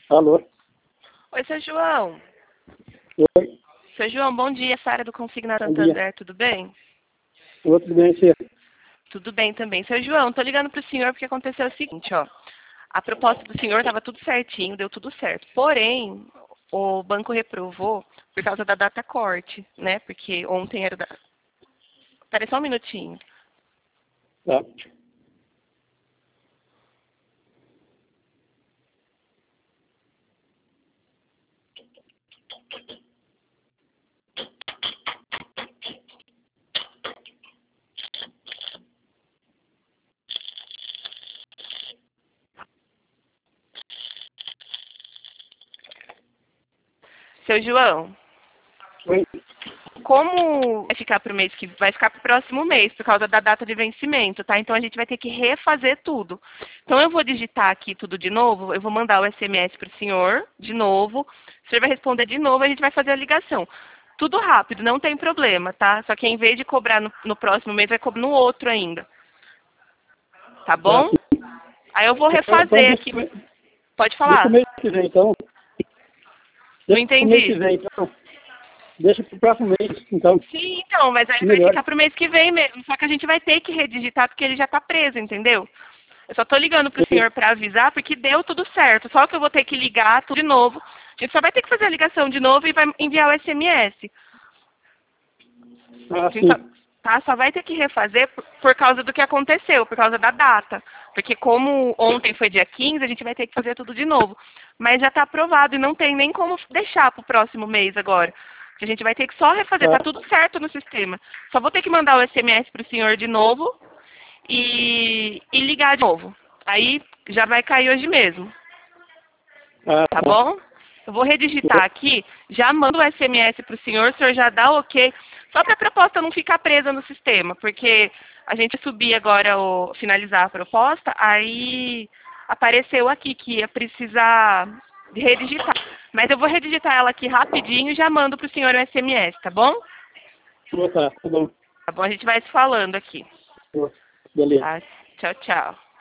Alô? Oi, seu João. Oi, Seu João, bom dia. Sara do Consigna bom dia. Santander, tudo bem? Tudo bem, você? Tudo bem também. Seu João, tô ligando pro senhor porque aconteceu o seguinte, ó. A proposta do senhor estava tudo certinho, deu tudo certo. Porém, o banco reprovou por causa da data corte, né? Porque ontem era da... Espera só um minutinho. Tá. Seu João, Oi. como vai ficar pro mês que vai ficar pro próximo mês por causa da data de vencimento, tá? Então a gente vai ter que refazer tudo. Então eu vou digitar aqui tudo de novo, eu vou mandar o SMS pro senhor de novo. O senhor vai responder de novo, a gente vai fazer a ligação. Tudo rápido, não tem problema, tá? Só que em vez de cobrar no próximo mês, vai cobrar no outro ainda. Tá Tá, bom? sim. Aí eu vou Então, refazer aqui. Pode deixa pro falar? mês que vem, então. Não Deixa pro mês que entendi. vem, então. Deixa pro próximo mês, então. Sim, então, mas aí vai Melhor. ficar pro mês que vem mesmo. Só que a gente vai ter que redigitar porque ele já tá preso, entendeu? Eu só tô ligando pro Sim. senhor para avisar porque deu tudo certo. Só que eu vou ter que ligar tudo de novo. A gente só vai ter que fazer a ligação de novo e vai enviar o SMS. Ah, A gente só, sim. tá? Só vai ter que refazer por causa do que aconteceu, por causa da data. Porque como ontem foi dia 15, a gente vai ter que fazer tudo de novo. Mas já está aprovado e não tem nem como deixar para o próximo mês agora. A gente vai ter que só refazer, tá Tá. tudo certo no sistema. Só vou ter que mandar o SMS para o senhor de novo e ligar de novo. Aí já vai cair hoje mesmo. Ah, Tá tá. bom? Eu vou redigitar aqui, já mando o SMS para o senhor já dá o ok, só para a proposta não ficar presa no sistema, porque a gente subir agora, finalizar a proposta, aí apareceu aqui que ia precisar de redigitar. Mas eu vou redigitar ela aqui rapidinho e já mando para o senhor o SMS, tá bom? Tá bom. Tá bom, a gente vai se falando aqui. Beleza. Tá? Tchau, tchau.